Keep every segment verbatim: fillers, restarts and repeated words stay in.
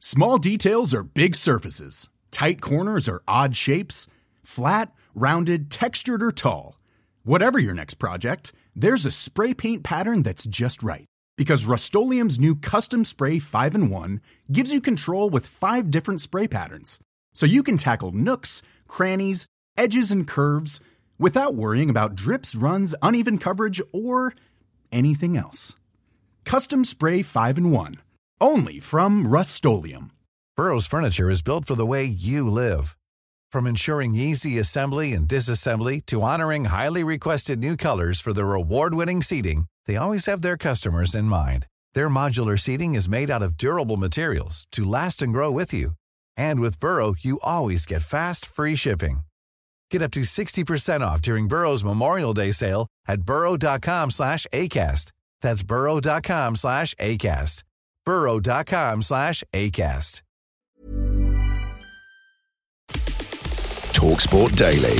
Small details are big surfaces. Tight corners are odd shapes. Flat, rounded, textured, or tall. Whatever your next project, there's a spray paint pattern that's just right. Because Rust-Oleum's new Custom Spray five in one gives you control with five different spray patterns. So you can tackle nooks, crannies, edges, and curves without worrying about drips, runs, uneven coverage, or anything else. Custom Spray five in one. Only from Rust-Oleum. Burrow's furniture is built for the way you live. From ensuring easy assembly and disassembly to honoring highly requested new colors for their award-winning seating, they always have their customers in mind. Their modular seating is made out of durable materials to last and grow with you. And with Burrow, you always get fast, free shipping. Get up to sixty percent off during Burrow's Memorial Day sale at burrow.com slash ACAST. That's burrow.com slash ACAST. burrow.com slash ACAST. TalkSport Daily.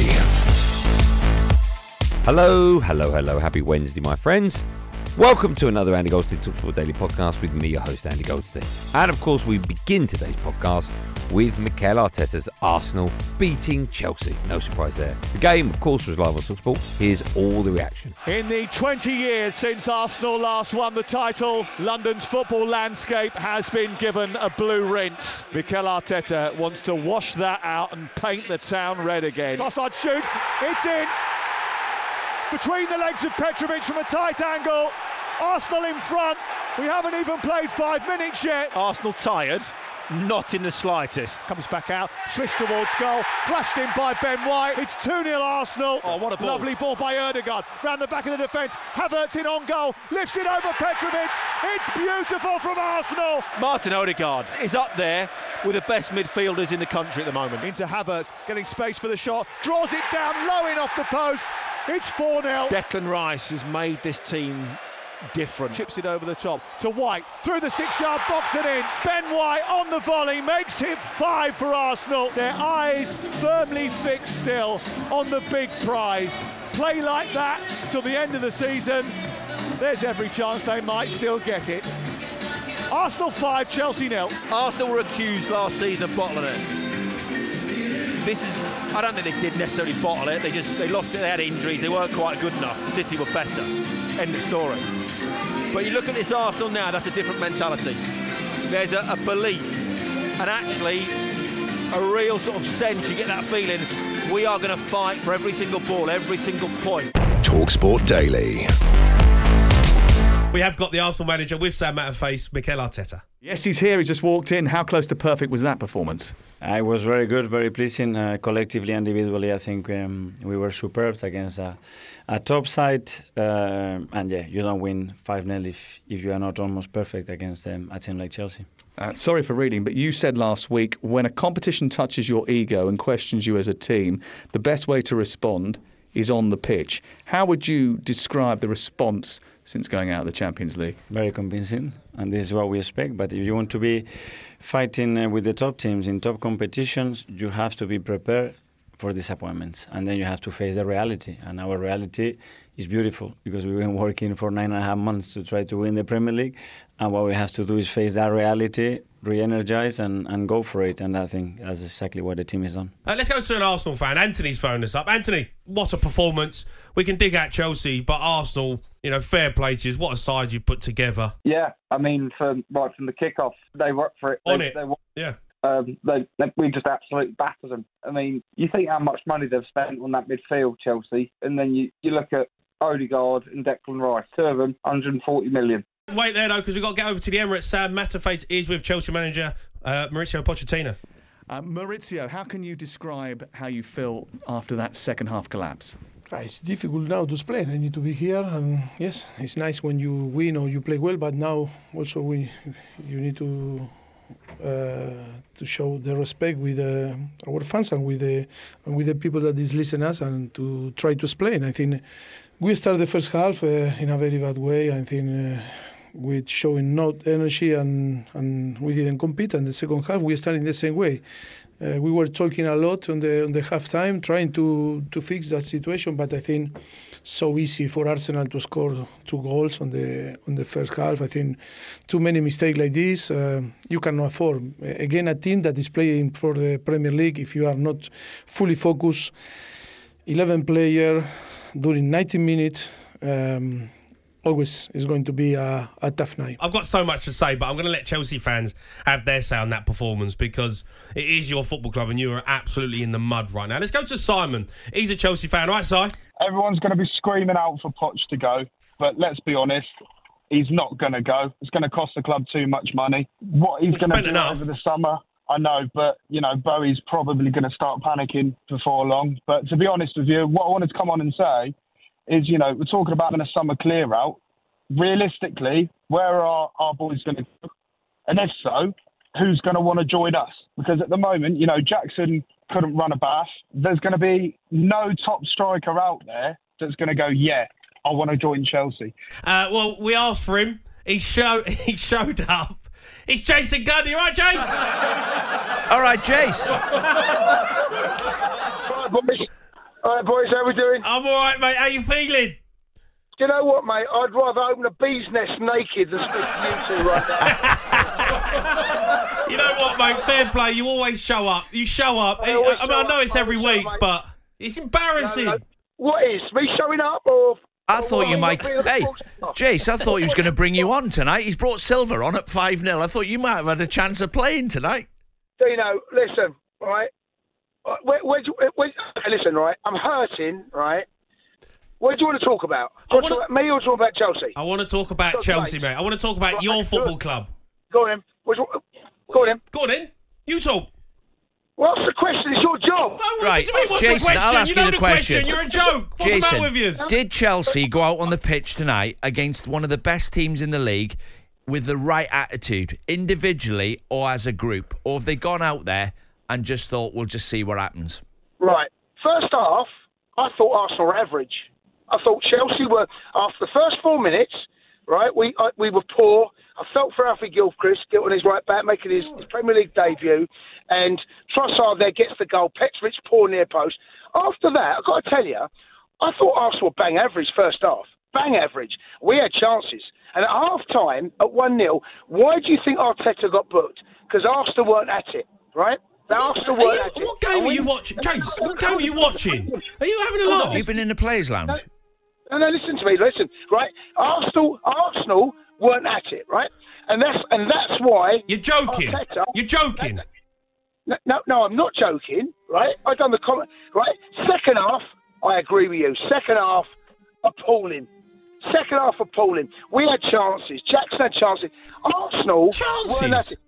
Hello, hello, hello. Happy Wednesday, my friends. Welcome to another Andy Goldstein TalkSport Daily podcast with me, your host, Andy Goldstein. And of course, we begin today's podcast with Mikel Arteta's Arsenal beating Chelsea. No surprise there. The game, of course, was live on TalkSport. Here's all the reaction. In the twenty years since Arsenal last won the title, London's football landscape has been given a blue rinse. Mikel Arteta wants to wash that out and paint the town red again. Offside shoot, it's in! Between the legs of Petrovic from a tight angle. Arsenal in front. We haven't even played five minutes yet. Arsenal tired, not in the slightest. Comes back out, swished towards goal, flashed in by Ben White. It's two nil Arsenal. Oh, what a ball. Lovely ball by Ødegaard. Round the back of the defence. Havertz in on goal. Lifts it over Petrovic. It's beautiful from Arsenal. Martin Ødegaard is up there with the best midfielders in the country at the moment. Into Havertz, getting space for the shot. Draws it down low in off the post. It's four nil. Declan Rice has made this team different. Chips it over the top to White, through the six-yard box and in. Ben White on the volley makes it five for Arsenal. Their eyes firmly fixed still on the big prize. Play like that till the end of the season. There's every chance they might still get it. Arsenal five, Chelsea nil. Arsenal were accused last season of bottling it. This is, I don't think they did necessarily bottle it. They just, they lost it, they had injuries, they weren't quite good enough. City were better. End of story. But you look at this Arsenal now, that's a different mentality. There's a, a belief, and actually a real sort of sense, you get that feeling, we are going to fight for every single ball, every single point. TalkSport Daily. We have got the Arsenal manager with Sam Matterface, Mikel Arteta. Yes, he's here. He just walked in. How close to perfect was that performance? Uh, it was very good, very pleasing. Uh, collectively, individually, I think um, we were superb against a, a top side. Uh, and yeah, you don't win five nil if, if you are not almost perfect against um, a team like Chelsea. Uh, sorry for reading, but you said last week, when a competition touches your ego and questions you as a team, the best way to respond is on the pitch. How would you describe the response since going out of the Champions League? Very convincing, and this is what we expect. But if you want to be fighting uh, with the top teams in top competitions, you have to be prepared for disappointments, and then you have to face the reality. And our reality is beautiful because we've been working for nine and a half months to try to win the Premier League, and what we have to do is face that reality, re-energize and, and go for it. And I think that's exactly what the team has done. Uh, let's go to an Arsenal fan. Anthony's phoned us up. Anthony, what a performance. We can dig out Chelsea, but Arsenal, you know, fair play to you. What a side you've put together. Yeah, I mean, from, right from the kick-off, they worked for it. On they, it, they, yeah. Um, they, they, we just absolutely battered them. I mean, you think how much money they've spent on that midfield, Chelsea, and then you, you look at Ødegaard and Declan Rice, two of them, one hundred forty million. Wait there, though, because we've got to get over to the Emirates. Sam Matterface is with Chelsea manager uh, Mauricio Pochettino. Uh, Mauricio, how can you describe how you feel after that second half collapse? It's difficult now to explain. I need to be here, and yes, it's nice when you win or you play well, but now also we you need to uh, to show the respect with uh, our fans and with the and with the people that is listening us, and to try to explain. I think we started the first half uh, in a very bad way. I think uh, with showing not energy and, and we didn't compete. And the second half, we started in the same way. Uh, we were talking a lot on the on the halftime, trying to, to fix that situation. But I think so easy for Arsenal to score two goals on the on the first half. I think too many mistakes like this uh, you cannot afford. Again, a team that is playing for the Premier League, if you are not fully focused, eleven player during ninety minutes. Um, Always is going to be a, a tough night. I've got so much to say, but I'm going to let Chelsea fans have their say on that performance because it is your football club and you are absolutely in the mud right now. Let's go to Simon. He's a Chelsea fan. Right, Si? Everyone's going to be screaming out for Poch to go, but let's be honest, he's not going to go. It's going to cost the club too much money. What he's going to do enough. over the summer, I know, but, you know, Bowie's probably going to start panicking before long. But to be honest with you, what I wanted to come on and say is, you know, we're talking about in a summer clear out. Realistically, where are our boys going to go? And if so, who's going to want to join us? Because at the moment, you know, Jackson couldn't run a bath. There's going to be no top striker out there that's going to go, yeah, I want to join Chelsea. Uh, well, we asked for him. He, show, he showed up. It's Jason Gundy. Right, Jace? All right, Jace. All right, boys. All right, boys, how we doing? I'm all right, mate. How you feeling? Do you know what, mate? I'd rather open a bee's nest naked than speak to you two right now. You know what, mate? Fair play. You always show up. You show up. I, I, I mean, I know it's every week, up, but it's embarrassing. No, no. What is? Me showing up or... I thought you might... Hey, Jace, I thought he was going to bring you on tonight. He's brought Silva on at five nil. I thought you might have had a chance of playing tonight. Dino, listen, right? Where, where, where, where, listen, right? I'm hurting, right? What do you want to talk about? Do you want to talk about me or talk about Chelsea? I want to talk about talk Chelsea, mate. I want to talk about right, your football go club. Go on, then. Go on, then. Go on, then. You talk. What's the question? It's your job. No, right. What do you mean? What's Jason, the question? I'll ask you know you the, the question. question. You're a joke. What's Jason, the matter with you? Did Chelsea go out on the pitch tonight against one of the best teams in the league with the right attitude, individually or as a group? Or have they gone out there and just thought, we'll just see what happens? Right. First half, I thought Arsenal were average. I thought Chelsea were, after the first four minutes, right, we uh, we were poor. I felt for Alfie Gilchrist, get on his right back, making his, his Premier League debut, and Trossard there gets the goal, Petrovic poor near post. After that, I've got to tell you, I thought Arsenal were bang average first half. Bang average. We had chances. And at half-time, at one nil, why do you think Arteta got booked? Because Arsenal weren't at it, right? Arsenal weren't you, at it. What game are you watching? Jace, what game are you watching? Are you having a laugh? You've been in the players' lounge. No, no, no, listen to me, listen, right? Arsenal, Arsenal weren't at it, right? And that's and that's why you're joking. Arteta, you're joking. No, no, no, I'm not joking, right? I've done the comment, right? Second half, I agree with you. Second half, appalling. Second half, appalling. We had chances. Jackson had chances. Arsenal chances. weren't at it.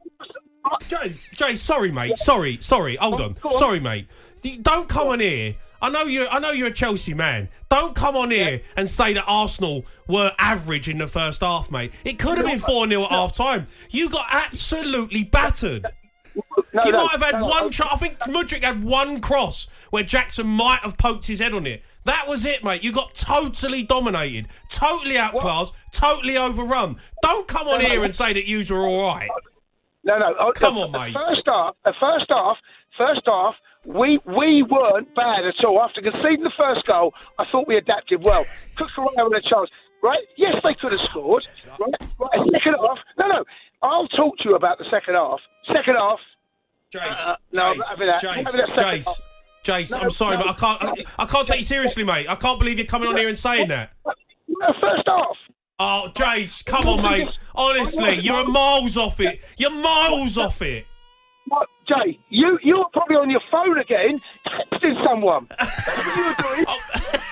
Jace, Jace, sorry, mate. Sorry, sorry. Hold on. on. Sorry, mate. Don't come on here. I know you're. I know you're a Chelsea man. Don't come on here yeah. and say that Arsenal were average in the first half, mate. It could have been four nil at half time. You got absolutely battered. No, you no, might have had no, one. no. Try, I think Mudryk had one cross where Jackson might have poked his head on it. That was it, mate. You got totally dominated, totally outclassed, what? totally overrun. Don't come on no, here no. and say that you were all right. No, no. Come the, on, mate. First half, the first half, first half. We we weren't bad at all. After conceding the first goal, I thought we adapted well. Cucurella with a chance, right? Yes, they could have scored. Right? Right. Second half, no, no. I'll talk to you about the second half. Second half. Jace, uh, no, Jace, I'm having that. Jace, I'm having that Jace, half. Jace. No, I'm sorry, no, but I can't. I, I can't take you seriously, mate. I can't believe you're coming on here and saying that. No, first half. Oh, Jace, come on, mate. Honestly, you're miles off it. You're miles off it. What, Jay, you, you're probably on your phone again, texting someone. That's what you were doing. Oh,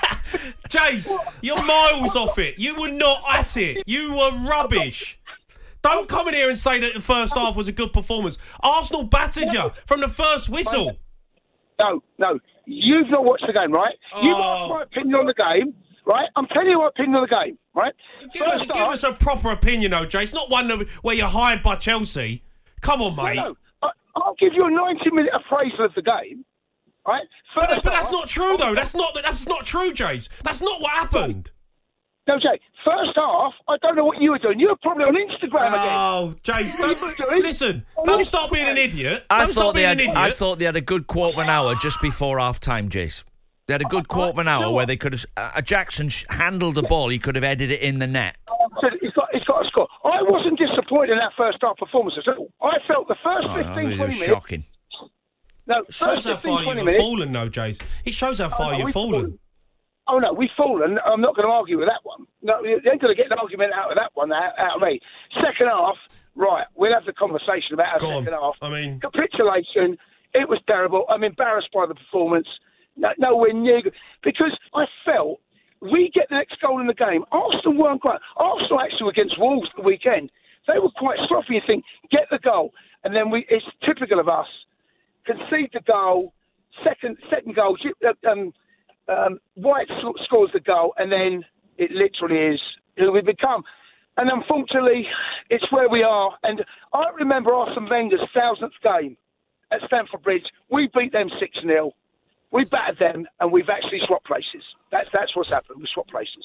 Jace, you're miles off it. You were not at it. You were rubbish. Don't come in here and say that the first half was a good performance. Arsenal battered you from the first whistle. No, no. You've not watched the game, right? Oh. You've asked my opinion on the game, right? I'm telling you my opinion on the game, right? Give, us, half, give us a proper opinion, though, Jace. Not one where you're hired by Chelsea. Come on, mate. No, no. I'll give you a ninety-minute appraisal of the game, right? But, but that's not true, though. That's not that's not true, Jace. That's not what happened. No, Jay, first half, I don't know what you were doing. You were probably on Instagram again. Oh, Jay, don't, listen, don't stop being an idiot. I don't thought stop they being had. an idiot. I thought they had a good quarter of an hour just before half time, Jace. They had a good quarter of an hour where they could have. Uh, Jackson sh- handled the ball. He could have headed it in the net. So he's got, he's got a score. I wasn't disappointed in that first half performance at all. I felt the first Oh, fifteen, it twenty was minutes. shocking. No, It shows first how fifteen, far twenty you've minutes. fallen, though, Jace. It shows how far no, you've we've fallen. fallen. Oh, no, we've fallen. I'm not going to argue with that one. No, you ain't going to get an argument out of that one, out, out of me. Second half, right, we'll have the conversation about our Go second on. half. I mean... Capitulation, it was terrible. I'm embarrassed by the performance. No, nowhere near good. Because I felt we get the next goal in the game. Arsenal weren't quite... Arsenal actually were against Wolves the weekend. They were quite sloppy. You think, get the goal. And then we it's typical of us. Concede the goal, second second goal, um... Um, White scores the goal, and then it literally is who we become. And unfortunately, it's where we are. And I remember Arsene Wenger's thousandth game at Stamford Bridge. We beat them six nil. We battered them, and we've actually swapped places. That's that's what's happened. We swapped places.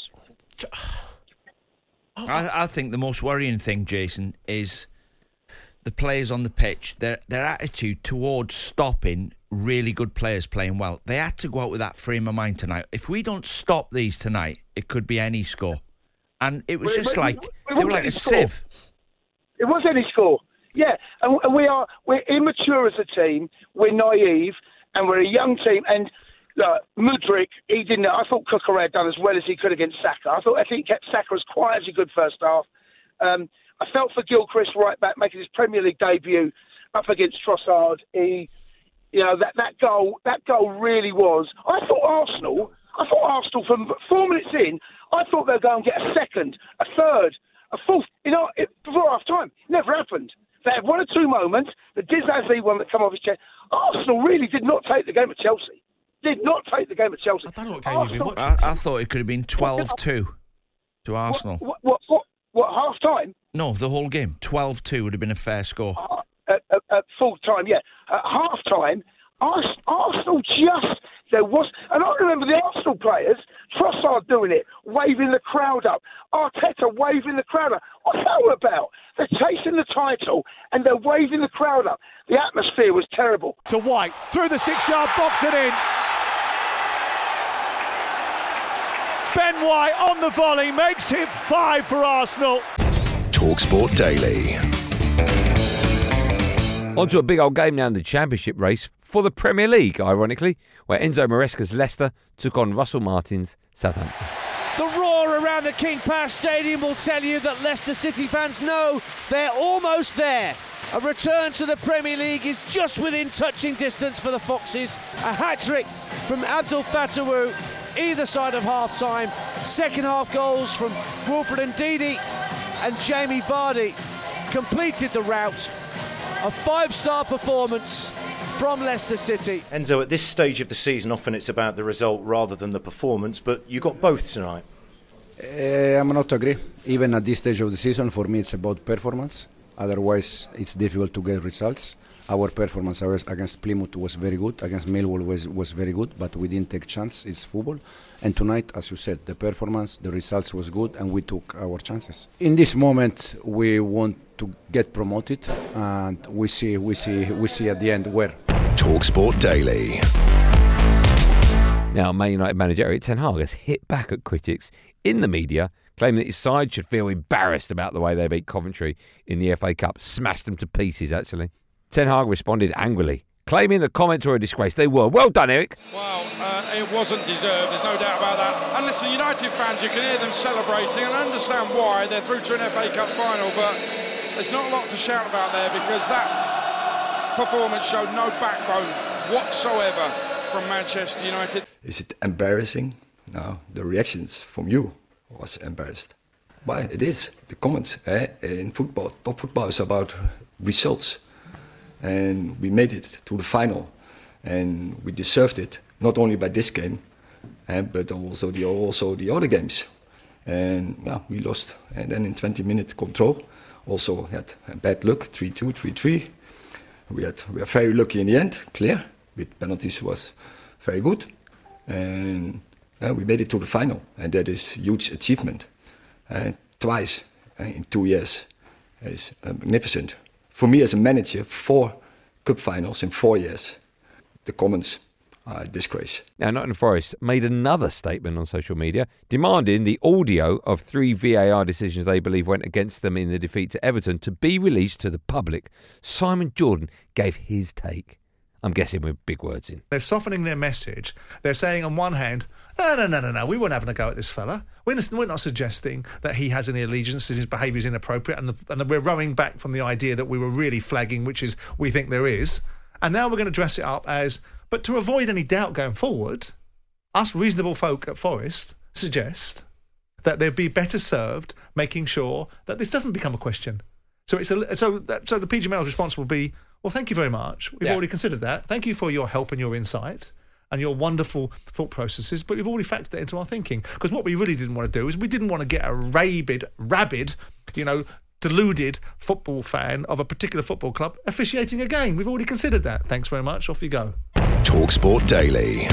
I, I think the most worrying thing, Jason, is the players on the pitch. Their their attitude towards stopping really good players playing well. They had to go out with that frame of mind tonight. If we don't stop these tonight, it could be any score. And it was Well, just it- like, it they wasn't were like any a score. sieve. It was any score. Yeah, and, and we are we're immature as a team. We're naive, and we're a young team. And look, Mudryk, he didn't. I thought Cucurella had done as well as he could against Saka. I thought I think he kept Saka as quiet as he could first half. Um, I felt for Gilchrist right back making his Premier League debut up against Trossard. He, you know, that, that goal that goal really was. I thought Arsenal. I thought Arsenal from four minutes in. I thought they'd go and get a second, a third, a fourth. You know, it, before half time, never happened. They had one or two moments. The Disasi one that come off his chest. Arsenal really did not take the game at Chelsea. Did not take the game at Chelsea. I don't know what game you've been watching. I, I thought it could have been twelve two to Arsenal. What, what, what, what half time? No, the whole game. twelve two would have been a fair score. At, at, at full time, yeah. At half time, Ars- Arsenal just, there was, and I remember the Arsenal players, Trossard doing it, waving the crowd up, Arteta waving the crowd up. What's that all about? They're chasing the title and they're waving the crowd up. The atmosphere was terrible. To White, through the six-yard box and in. Ben White on the volley makes it five for Arsenal. TalkSport Daily. On to a big old game now in the Championship race for the Premier League, ironically, where Enzo Maresca's Leicester took on Russell Martin's Southampton. The roar around the King Power Stadium will tell you that Leicester City fans know they're almost there. A return to the Premier League is just within touching distance for the Foxes. A hat-trick from Abdul Fatawu either side of half-time. Second half goals from Wilfred Ndidi and Jamie Vardy completed the rout. A five-star performance from Leicester City. Enzo, at this stage of the season, often it's about the result rather than the performance, but you got both tonight. Uh, I'm not agree. Even at this stage of the season, for me, it's about performance. Otherwise, it's difficult to get results. Our performance against Plymouth was very good. Against Millwall was, was very good, but we didn't take chance. It's football. And tonight, as you said, the performance, the results was good, and we took our chances. In this moment, we want to get promoted, and we see, we see, we see at the end where. TalkSport Daily. Now, Man United manager Erik ten Hag has hit back at critics in the media, claiming that his side should feel embarrassed about the way they beat Coventry in the F A Cup. Smashed them to pieces, actually. Ten Hag responded angrily, claiming the comments were a disgrace. They were. Well done, Eric. Well, uh, it wasn't deserved, there's no doubt about that. And listen, United fans, you can hear them celebrating, and I understand why. They're through to an F A Cup final, but there's not a lot to shout about there because that performance showed no backbone whatsoever from Manchester United. Is it embarrassing? No, the reactions from you was embarrassed. Why? It is. The comments eh? in football, top football is about results. And we made it to the final. And we deserved it, not only by this game, eh, but also the, also the other games. And yeah, we lost. And then in twenty minute control, also had bad luck, three two, three three. We had we were very lucky in the end, clear. With penalties was very good. And uh, we made it to the final. And that is a huge achievement. uh, twice uh, in two years is uh, magnificent. For me as a manager, four cup finals in four years. The comments are a disgrace. Now, Nottingham Forest made another statement on social media demanding the audio of three V A R decisions they believe went against them in the defeat to Everton to be released to the public. Simon Jordan gave his take. I'm guessing with big words in. They're softening their message. They're saying on one hand, no, no, no, no, no, we weren't having a go at this fella. We're not, we're not suggesting that he has any allegiances, his behaviour is inappropriate, and, the, and we're rowing back from the idea that we were really flagging, which is we think there is. And now we're going to dress it up as, but to avoid any doubt going forward, us reasonable folk at Forest suggest that they'd be better served making sure that this doesn't become a question. So it's a, so that, so the P G M L's response will be, well, thank you very much. We've yeah. already considered that. Thank you for your help and your insight and your wonderful thought processes, but we've already factored that into our thinking. Because what we really didn't want to do is we didn't want to get a rabid, rabid, you know, deluded football fan of a particular football club officiating a game. We've already considered that. Thanks very much. Off you go. TalkSport Daily.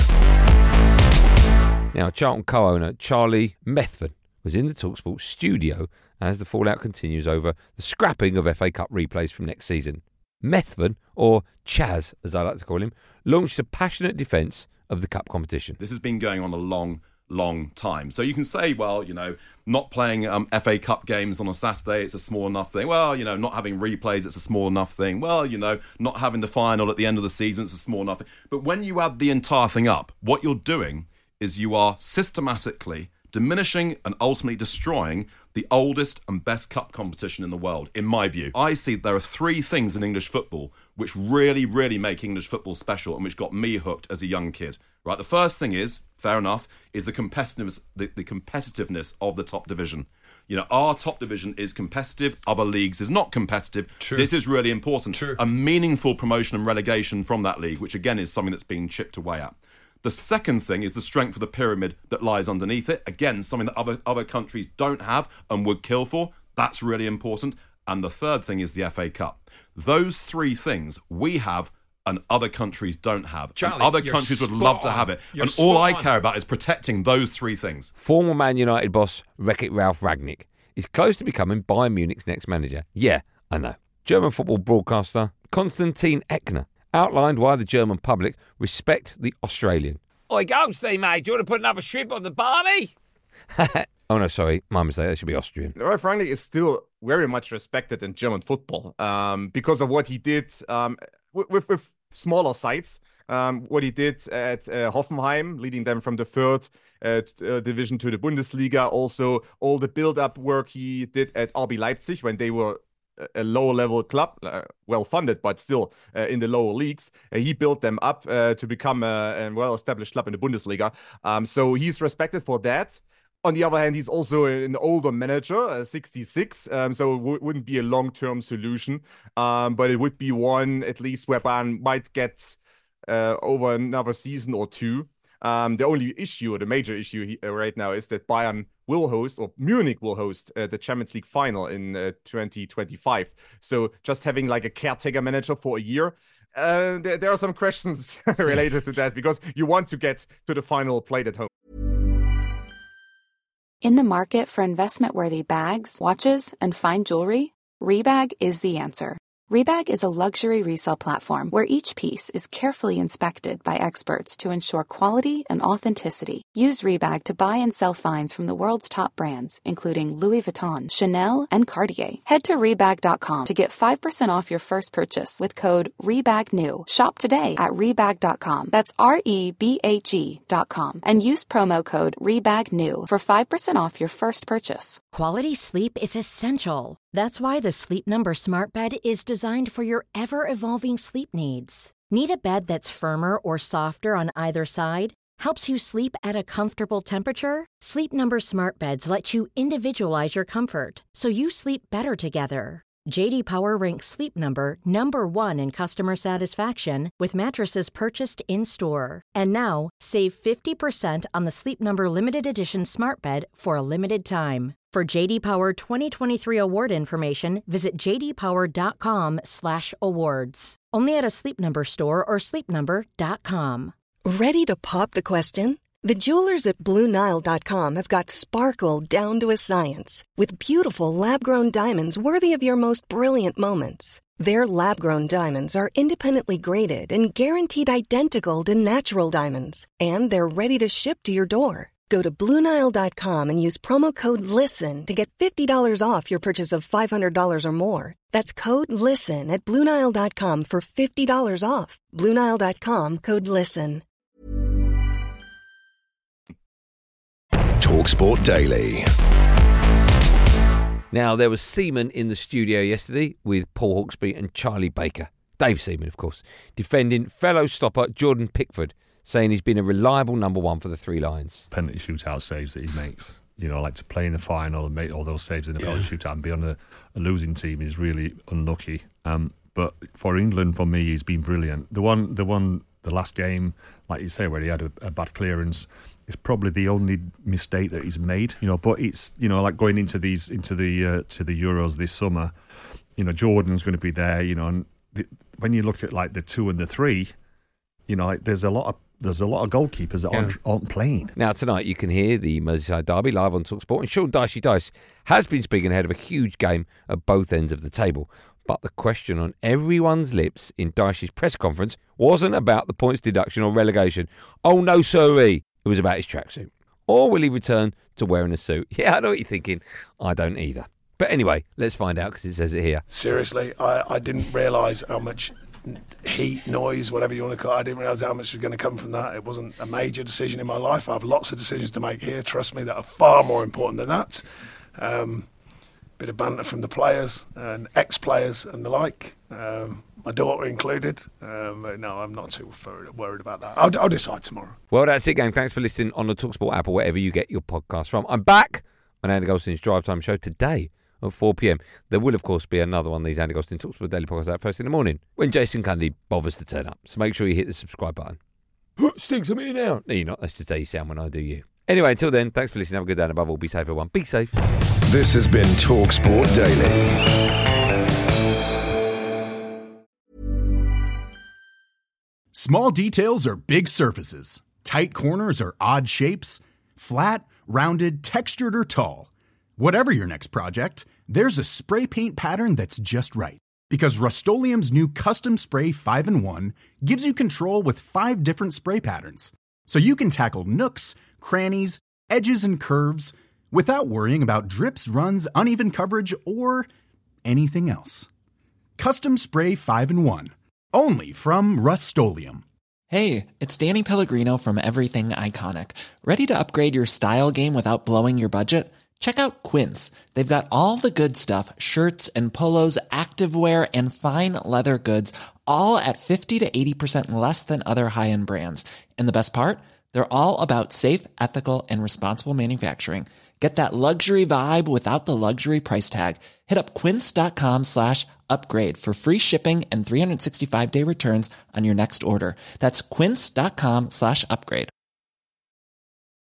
Now, Charlton co-owner Charlie Methven was in the TalkSport studio as the fallout continues over the scrapping of F A Cup replays from next season. Methven, or Chaz as I like to call him, launched a passionate defence of the cup competition. This has been going on a long, long time. So you can say, well, you know, not playing um, F A Cup games on a Saturday, it's a small enough thing. Well, you know, not having replays, it's a small enough thing. Well, you know, not having the final at the end of the season, it's a small enough thing. But when you add the entire thing up, what you're doing is you are systematically diminishing and ultimately destroying the oldest and best cup competition in the world, in my view. I see there are three things in English football which really, really make English football special and which got me hooked as a young kid. Right, the first thing is, fair enough, is the competitiveness, the, the competitiveness of the top division. You know, our top division is competitive, other leagues is not competitive. True. This is really important. True. A meaningful promotion and relegation from that league, which again is something that's being chipped away at. The second thing is the strength of the pyramid that lies underneath it. Again, something that other, other countries don't have and would kill for. That's really important. And the third thing is the F A Cup. Those three things we have and other countries don't have. Charlie, and other countries would love to have it. You're and all I care about is protecting those three things. Former Man United boss Wreck-It Ralph Rangnick is close to becoming Bayern Munich's next manager. Yeah, I know. German football broadcaster Konstantin Eckner outlined why the German public respect the Australian. Oi, Goldstein, mate, do you want to put another shrimp on the barbie? Oh, no, sorry. My mistake. That should be Austrian. Ralf Rangnick is still very much respected in German football um, because of what he did um, with, with, with smaller sides. Um, what he did at uh, Hoffenheim, leading them from the third uh, t- uh, division to the Bundesliga. Also, all the build-up work he did at R B Leipzig when they were a lower-level club, uh, well-funded, but still uh, in the lower leagues. Uh, he built them up uh, to become a, a well-established club in the Bundesliga. Um, so he's respected for that. On the other hand, he's also an older manager, uh, sixty-six, um, so it w- wouldn't be a long-term solution, um, but it would be one, at least, where Bayern might get uh, over another season or two. Um, the only issue, or the major issue he, uh, right now, is that Bayern will host, or Munich will host, uh, the Champions League final in uh, twenty twenty-five. So just having like a caretaker manager for a year, uh, there, there are some questions related to that, because you want to get to the final played at home. In the market for investment-worthy bags, watches, and fine jewelry, Rebag is the answer. Rebag is a luxury resale platform where each piece is carefully inspected by experts to ensure quality and authenticity. Use Rebag to buy and sell finds from the world's top brands, including Louis Vuitton, Chanel, and Cartier. Head to Rebag dot com to get five percent off your first purchase with code REBAGNEW. Shop today at Rebag dot com. That's R E B A G dot com. And use promo code REBAGNEW for five percent off your first purchase. Quality sleep is essential. That's why the Sleep Number Smart Bed is designed for your ever-evolving sleep needs. Need a bed that's firmer or softer on either side? Helps you sleep at a comfortable temperature? Sleep Number Smart Beds let you individualize your comfort, so you sleep better together. J D Power ranks Sleep Number number one in customer satisfaction with mattresses purchased in-store. And now, save fifty percent on the Sleep Number Limited Edition Smart Bed for a limited time. For J D Power twenty twenty-three award information, visit j d power dot com slash awards. Only at a Sleep Number store or sleep number dot com. Ready to pop the question? The jewelers at Blue Nile dot com have got sparkle down to a science with beautiful lab-grown diamonds worthy of your most brilliant moments. Their lab-grown diamonds are independently graded and guaranteed identical to natural diamonds, and they're ready to ship to your door. Go to Blue Nile dot com and use promo code LISTEN to get fifty dollars off your purchase of five hundred dollars or more. That's code LISTEN at Blue Nile dot com for fifty dollars off. Blue Nile dot com, code LISTEN. TalkSport Daily. Now, there was Seaman in the studio yesterday with Paul Hawksbee and Charlie Baker. Dave Seaman, of course, defending fellow stopper Jordan Pickford, saying he's been a reliable number one for the Three Lions. Penalty shootout saves that he makes. You know, like to play in the final and make all those saves in the penalty shootout and be on a, a losing team is really unlucky. Um, but for England, for me, he's been brilliant. The one, the one, the last game, like you say, where he had a, a bad clearance, is probably the only mistake that he's made. You know, but it's, you know, like going into these into the uh, to the Euros this summer. You know, Jordan's going to be there. You know, and the, when you look at like the two and the three, you know, like there's a lot of There's a lot of goalkeepers that yeah. aren't, aren't playing. Now, tonight you can hear the Merseyside derby live on TalkSport. And Sean Dicey Dice has been speaking ahead of a huge game at both ends of the table. But the question on everyone's lips in Dicey's press conference wasn't about the points deduction or relegation. Oh, no, sirree. It was about his tracksuit. Or will he return to wearing a suit? Yeah, I know what you're thinking. I don't either. But anyway, let's find out because it says it here. Seriously, I, I didn't realise how much heat, noise, whatever you want to call it. I didn't realise how much was going to come from that. It wasn't a major decision in my life. I have lots of decisions to make here, trust me, that are far more important than that. Um, bit of banter from the players and ex-players and the like, um, my daughter included. Um, but no, I'm not too worried about that. I'll, I'll decide tomorrow. Well, that's it, gang. Thanks for listening on the TalkSport app or wherever you get your podcast from. I'm back on Andy Goldstein's Drive Time Show today at four p.m. There will, of course, be another one of these Andy Goldstein TalkSport Daily podcasts out first in the morning when Jason Cundy bothers to turn up. So make sure you hit the subscribe button. Stinks of me now. No, you're not. That's just how you sound when I do you. Anyway, until then, thanks for listening. Have a good day and above all, be safe, everyone. Be safe. This has been TalkSport Daily. Small details are big surfaces. Tight corners are odd shapes. Flat, rounded, textured, or tall. Whatever your next project, there's a spray paint pattern that's just right. Because Rust-Oleum's new Custom Spray five in one gives you control with five different spray patterns. So you can tackle nooks, crannies, edges, and curves without worrying about drips, runs, uneven coverage, or anything else. Custom Spray five in one. Only from Rust-Oleum. Hey, it's Danny Pellegrino from Everything Iconic. Ready to upgrade your style game without blowing your budget? Check out Quince. They've got all the good stuff, shirts and polos, activewear, and fine leather goods, all at fifty to eighty percent less than other high-end brands. And the best part? They're all about safe, ethical, and responsible manufacturing. Get that luxury vibe without the luxury price tag. Hit up quince.com slash upgrade for free shipping and three sixty-five day returns on your next order. That's quince.com slash upgrade.